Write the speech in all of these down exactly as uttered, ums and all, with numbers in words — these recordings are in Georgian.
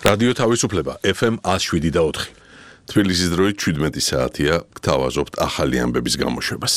რადიო თავისუფლება F M one oh seven და four. თბილისის დროით seventeen საათია, გთავაზობთ ახალი ამბების გამოშვებას.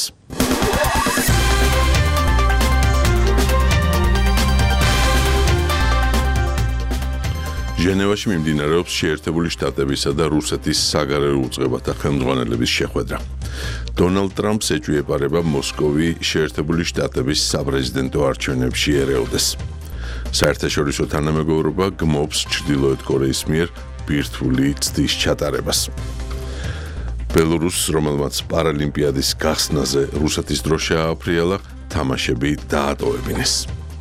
ჟენევაში მიმდინარეობს შეერთებული შტატებისა და რუსეთის საგარეო უწყებათა ხელმძღვანელების შეხვედრა. დონალდ ტრამპს ეჭვიეპარება მოსკოვი შეერთებული შტატების საპრეზიდენტო არჩევნებში ერეოდეს. საერთაშორისო თანამეგობრობა გმობს ჩრდილოეთ კორეის მიერ ბირთვული ცდის ჩატარებას. ბელორუსს, რომელმაც პარალიმპიადის გახსნაზე რუსეთის დრო შეააფრიალა, თამაშები დაატოვებინეს.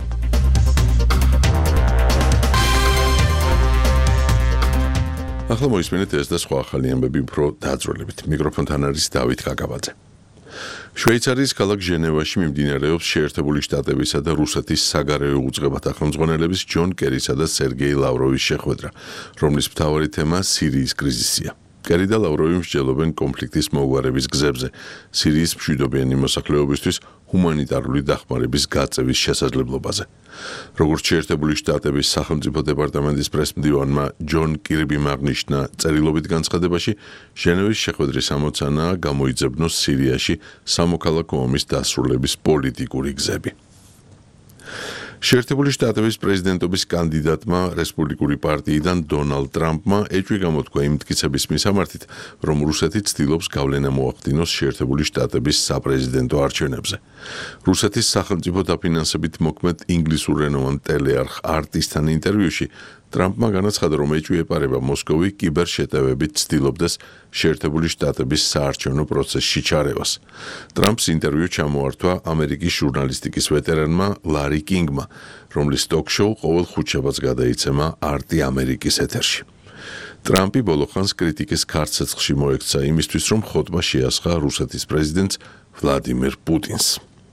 ახლა მოისმენთ ეს და სხვა ახალი ამბები უფრო დაძროლებით. მიკროფონთან არის დავით კაკაბაძე. შვეიცარიის ქალაქ ჟენევაში მიმდინარეობს შეერთებული შტატებისა და რუსეთის საგარეო უწყებათა ხელმძღვანელების ჯონ კერისა და სერგეი ლავროვის შეხვედრა, რომლის მთავარი თემა სირიის კრიზისია. კერი და ლავროვი მსჯელობენ კონფლიქტის მოუგვარების გზებზე, სირიის მშვიდობიანი მოსახლეობისთვის ჰუმანიტარული დახმარების გაწევის შესაძლებლობაზე. როგორც შეერთებული შტატების სახელმწიფო დეპარტამენტის პრესმდივანმა ჯონ კირბიმ აღნიშნა წერილობით განცხადებაში, ჟენევის შეხვედრის ამოცანაა გამოიძებნოს სირიაში სამოქალაქო ომის დასრულების პოლიტიკური გზები. შეერთებული შტატების პრეზიდენტობის კანდიდატმა რესპუბლიკური პარტიიდან დონალდ ტრამპმა ეჭვი გამოთქვა იმ მტკიცების მისამართით, რომ რუსეთი ცდილობს გავლენა მოახდინოს შეერთებული შტატების საპრეზიდენტო არჩევნებზე. რუსეთის სახელმწიფო დაფინანსებით მოქმედ ინგლისურენოვან ტელეარხ არტისთან ინტერვიუში ტრამპმა განაცხადა, რომ ეჭვიეპარება მოსკოვი კიბერშეტევებით ცდილობდეს შეერთებული შტატების საარჩევნო პროცესში ჩარევას. ტრამპს ინტერვიუ ჩამოართვა ამერიკის ჟურნალისტიკის ვეტერანმა ლარი კინგმა, რომლის ტოქ-შოუ ყოველ ხუთშაბათს გადაიცემა არტი ამერიკის ეთერში. ტრამპი ბოლოხანს კრიტიკის ქარცეცხლში მოექცა იმისთვის, რომ ხოტბა შეასხა რუსეთის პრეზიდენტს ვლადიმერ პუტინს.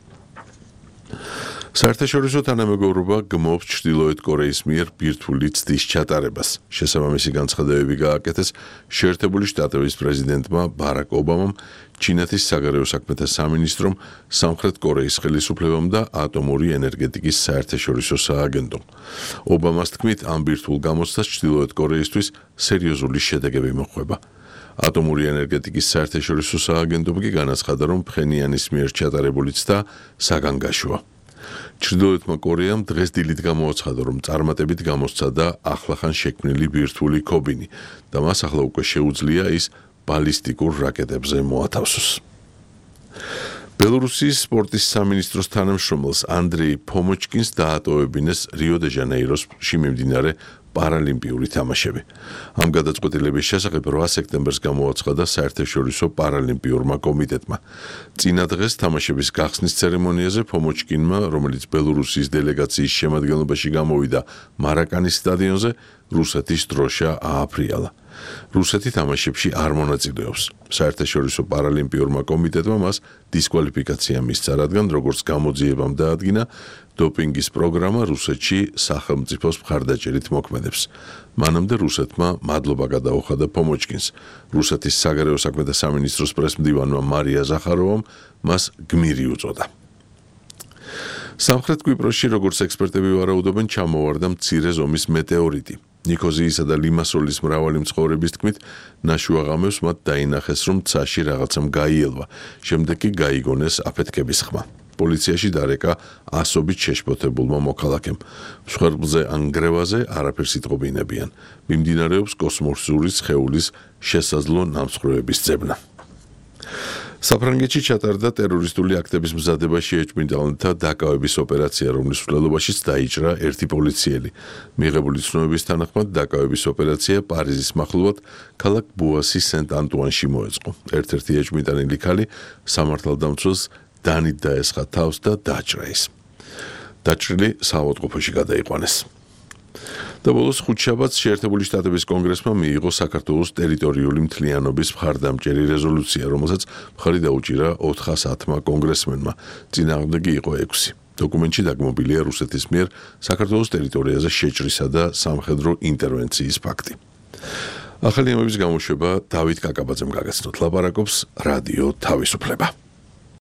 საერთაშორისო თანამეგობრობა გმობს ჩრდილოეთ კორეის მიერ ბირთვული ცდის ჩატარებას. შესაბამისი განცხადებები გააკეთეს შეერთებული შტატების პრეზიდენტმა ბარაკ ობამამ, ჩინეთის საგარეო საქმეთა სამინისტრომ, სამხრეთ კორეის ხელისუფლებამ და ატომური ენერგეტიკის საერთაშორისო სააგენტომ. ობამას თქმით, ამ ბირთვულ გამოცდას ჩრდილოეთ კორეისთვის სერიოზული შედეგები მოჰყვება. ატომური ენერგეტიკის საერთაშორისო სააგენტომ კი განაცხადა, რომ ფხენიანის მიერ ჩატარებული ცდა საგანგაშოა. ჩრდილოეთმა კორეამ დღეს დილით გამოაცხადა, რომ წარმატებით გამოსცადა ახლახან შექმნილი ბირთვული ქობინი და მას ახლა უკვე შეუძლია ის ბალისტიკურ რაკეტებზე მოათავსოს. ბელორუსიის სპორტის სამინისტროს თანამშრომელს ანდრეი ფომოჩკინს დაატოვებინეს რიო-დე-ჟანეიროში მიმდინარე პარალიმპიური თამაშები. ამ გადაწყვეტილების შესახებ ორი სექტემბერს გამოაცხადა საერთაშორისო პარალიმპიურმა კომიტეტმა. წინა დღეს თამაშების გახსნის ცერემონიაზე ფომოჩკინმა, რომელიც ბელორუსიის დელეგაციის შემადგენლობაში გამოვიდა მარაკანის სტადიონზე, რუსეთის დროშა ააფრიალა. რუსეთი თამაშებში არ მონაწილეობს. საერთაშორისო პარალიმპიურმა კომიტეტმა მას დისკვალიფიკაცია მისცა, რადგან როგორც გამოძიებამ დაადგინა, დოპინგის პროგრამა რუსეთში სახელმწიფოს მხარდაჭერით მოქმედებს. მანამდე რუსეთმა მადლობა გადაუხადა ფომოჩკინს. რუსეთის საგარეო საქმეთა სამინისტროს პრესმდივანმა მარია ზახაროვამ მას გმირი უწოდა. სამხრეთ კვიპროსში, როგორც ექსპერტები ვარაუდობენ, ჩამოვარდა მცირე ზომის მეტეორიტი. ნიქოზიისა და ლიმასოლის მრავალი მცხოვრების თქმით, ნაშუაღამევს მათ დაინახეს, რომ ცაში რაღაცამ გაიელვა, შემდეგ კი გაიგონეს აფეთქების ხმა. პოლიციაში დარეკა ასობით შეშფოთებულმა მოქალაქემ. მსხვერპლზე ან გრევაზე არაფერს იტყობინებიან. მიმდინარეობს კოსმოსური სხეულის შესაძლო ნამსხვრევების ძებნა. საფრანგეთში ჩატარდა ტერორისტული აქტების მზადებაში ეჭვმიტანელთა დაკავების ოპერაცია, რომლის მსვლელობაშიც დაიჭრა ერთი პოლიციელი. მიღებული ცნობების თანახმად დაკავების ოპერაცია პარიზის მახლობლად ქალაქ ბუასის სენტ-ანტუანში მოეწყო. ერთ-ერთი ეჭვმიტანილი ქალი სამართალდამცველს დანით დაესხა თავს და დაჭრა ის. დაჭრილი საავადმყოფოში გადაიყვანეს. და ბოლოს ხუთშაბათს შეერთებული შტატების კონგრესმა მიიღო საქართველოს ტერიტორიული მთლიანობის მხარდამჭერი რეზოლუცია, რომელსაც მხარი დაუჭირა ოთხას ათმა კონგრესმენმა. წინააღმდეგი იყო ექვსი. დოკუმენტში დაგმობილია რუსეთის მიერ საქართველოს ტერიტორიაზე შეჭრისა და სამხედრო ინტერვენციის ფაქტი. ახალი ამბების გამოშვება დავით კაკაბაძემ გაგაცნოთ. ლაპარაკობს რადიო თავისუფლება.